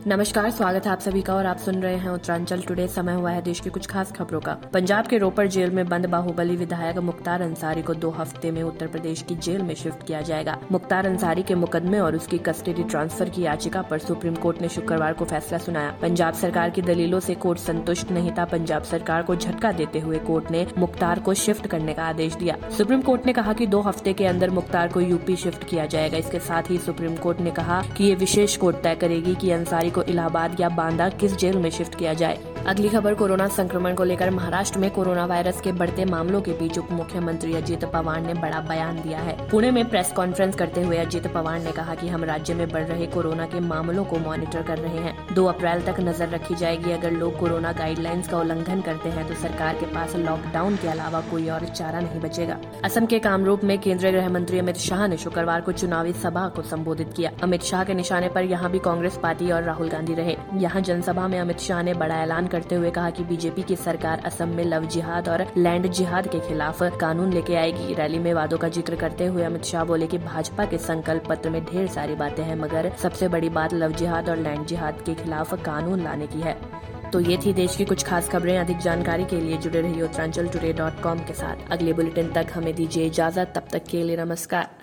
नमस्कार, स्वागत है आप सभी का और आप सुन रहे हैं उत्तरांचल टुडे। समय हुआ है देश की कुछ खास खबरों का। पंजाब के रोपड़ जेल में बंद बाहुबली विधायक मुख्तार अंसारी को 2 हफ्ते में उत्तर प्रदेश की जेल में शिफ्ट किया जाएगा। मुख्तार अंसारी के मुकदमे और उसकी कस्टडी ट्रांसफर की याचिका पर सुप्रीम कोर्ट ने शुक्रवार को फैसला सुनाया। पंजाब सरकार की दलीलों से कोर्ट संतुष्ट नहीं था। पंजाब सरकार को झटका देते हुए कोर्ट ने मुख्तार को शिफ्ट करने का आदेश दिया। सुप्रीम कोर्ट ने कहा कि 2 हफ्ते के अंदर मुख्तार को यूपी शिफ्ट किया जाएगा। इसके साथ ही सुप्रीम कोर्ट ने कहा कि ये विशेष कोर्ट तय करेगी कि अंसारी को इलाहाबाद या बांदा किस जेल में शिफ्ट किया जाए। अगली खबर कोरोना संक्रमण को लेकर। महाराष्ट्र में कोरोना वायरस के बढ़ते मामलों के बीच उप मुख्यमंत्री अजित पवार ने बड़ा बयान दिया है। पुणे में प्रेस कॉन्फ्रेंस करते हुए अजित पवार ने कहा कि हम राज्य में बढ़ रहे कोरोना के मामलों को मॉनिटर कर रहे हैं। 2 अप्रैल तक नजर रखी जाएगी। अगर लोग कोरोना गाइडलाइंस का उल्लंघन करते हैं तो सरकार के पास लॉकडाउन के अलावा कोई और चारा नहीं बचेगा। असम के कामरूप में केंद्रीय गृह मंत्री अमित शाह ने शुक्रवार को चुनावी सभा को संबोधित किया। अमित शाह के निशाने पर यहाँ भी कांग्रेस पार्टी और राहुल गांधी रहे। यहाँ जनसभा में अमित शाह ने बड़ा ऐलान करते हुए कहा कि बीजेपी की सरकार असम में लव जिहाद और लैंड जिहाद के खिलाफ कानून लेके आएगी। रैली में वादों का जिक्र करते हुए अमित शाह बोले कि भाजपा के संकल्प पत्र में ढेर सारी बातें हैं, मगर सबसे बड़ी बात लव जिहाद और लैंड जिहाद के खिलाफ कानून लाने की है। तो ये थी देश की कुछ खास खबरें। अधिक जानकारी के लिए जुड़े रहिए उत्तरांचल today.com के साथ। अगले बुलेटिन तक हमें दीजिए इजाजत। तब तक के लिए नमस्कार।